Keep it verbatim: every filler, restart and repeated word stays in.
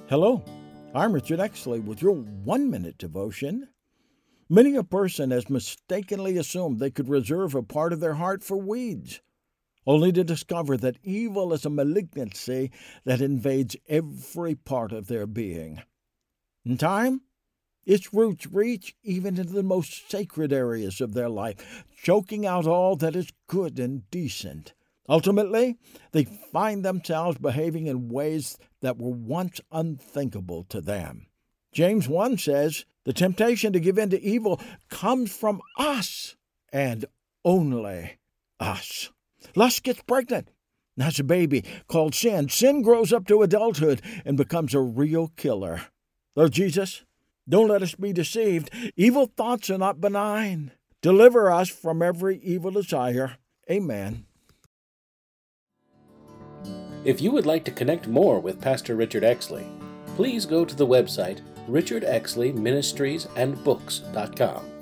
Hello, I'm Richard Exley with your one-minute devotion. Many a person has mistakenly assumed they could reserve a part of their heart for weeds, only to discover that evil is a malignancy that invades every part of their being. In time, its roots reach even into the most sacred areas of their life, choking out all that is good and decent. Ultimately, they find themselves behaving in ways that were once unthinkable to them. James one says, the temptation to give in to evil comes from us and only us. Lust gets pregnant. That's a baby called sin. Sin grows up to adulthood and becomes a real killer. Lord Jesus, don't let us be deceived. Evil thoughts are not benign. Deliver us from every evil desire. Amen. If you would like to connect more with Pastor Richard Exley, please go to the website richard exley ministries and books dot com.